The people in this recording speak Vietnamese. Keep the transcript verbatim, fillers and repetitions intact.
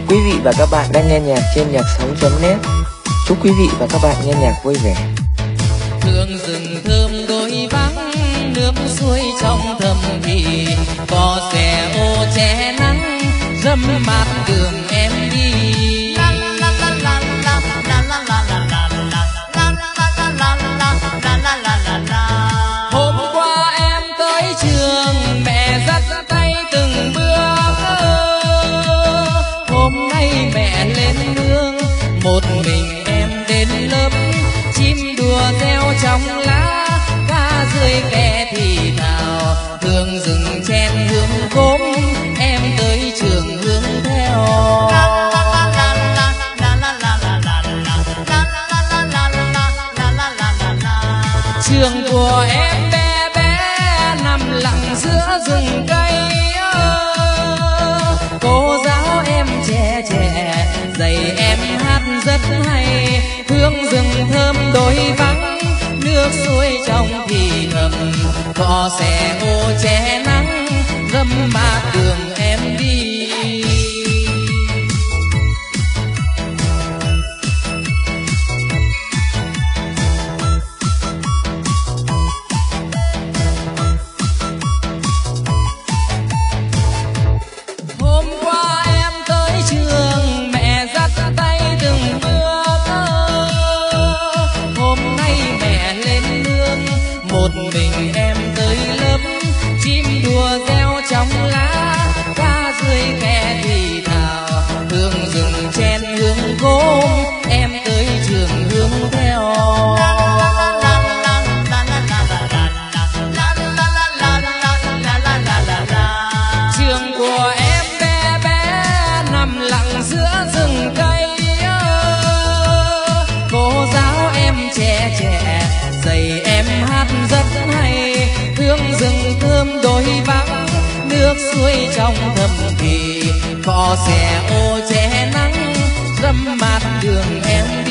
Quý vị và các bạn đang nghe nhạc trên nhạc sống chấm net. Chúc quý vị và các bạn nghe nhạc vui vẻ. Hương rừng thơm đôi vắng, nước suối trong thầm thì cò xẻ ô che nắng, râm mát đường em đi. Hôm qua em tới trường, mẹ dắt tay từng bước. Hôm nay mẹ lên nương, một mình em đến lớp. Chim đùa reo trong lá, cá dưới khe thì thào. Hương rừng chen hương cốm, em tới trường hướng theo. Trường của em bé bé nằm lặng giữa rừng cây. Cô giáo em trẻ trẻ dạy em hát rất hay. Hương rừng thơm đôi vắng, nước suối trong thì thầm, cỏ xẻ ô che nắng, râm mát đường em đi. Hôm qua em tới trường, mẹ dắt tay từng bước. Hôm nay mẹ lên nương, một mình em tới lớp. Chim đùa reo trong lá, cá dưới khe thì thào. Hương rừng chen hương cốm, em tới trường hướng theo. Trường của em bé bé nằm lặng giữa rừng cây. Cô giáo em trẻ trẻ dạy em hát rất hay. Hương rừng thơm đôi vắng, nước suối trong thầm thì cỏ xẻ ô che nắng, râm mát đường em